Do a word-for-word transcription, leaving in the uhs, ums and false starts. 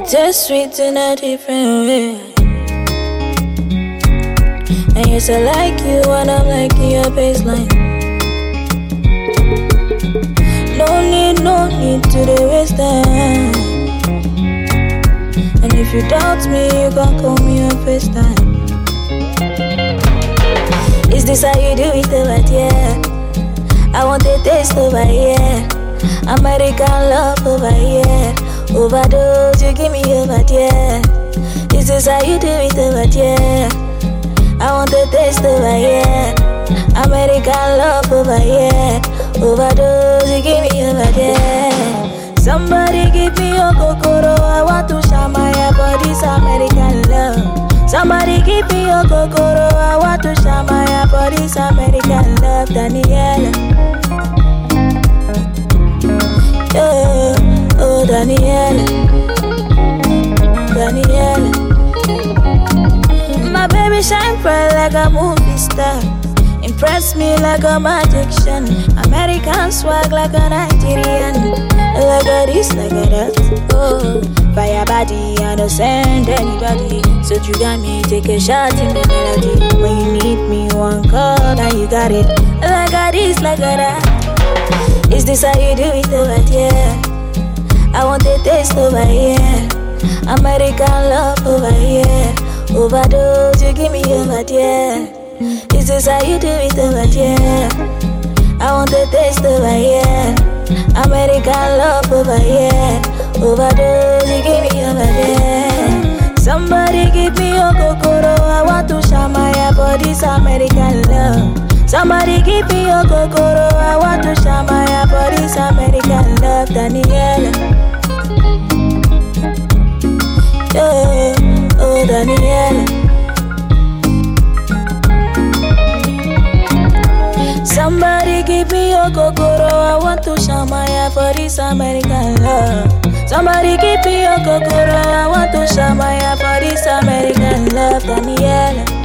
It tastes sweet in a different way. And yes, I like you when I'm liking your baseline. No need, no need to the waste time. And if you doubt me, you can call me on FaceTime. Is this how you do it over here? I want a taste over here. American love over here. Overdose, you give me over there. Is this how you do it over here? I want a taste over here. American love over here. Overdose, you give me over there. Somebody give me your kokoro. I want to shamaya for this American love. Somebody give me your kokoro. I want to shamaya for this American love. Daniela, yeah, oh Daniela, Daniela. My baby shine bright like a movie star. Impress me like a magician. American swag like a Nigerian. Like a this, like a that. Oh, fire body, I don't send anybody. So you got me, take a shot in the melody. When you need me, one call, now you got it. Like a this, like a that. Is this how you do it over here? I want a taste over here. American love over here. Overdose, you give me over there. Is this how you do it over here? I want a taste over here. American love over here. Overdose, you give me over there. Somebody give me your kokoro. I want to shamaya for this American love. Somebody give me your kokoro. I want to shamaya for this American love. Daniela, yeah, oh Daniela. Somebody give me your kokoro. I want to shamaya for this American love. Somebody give me your kokoro. I want to shamaya for this American love. Daniela.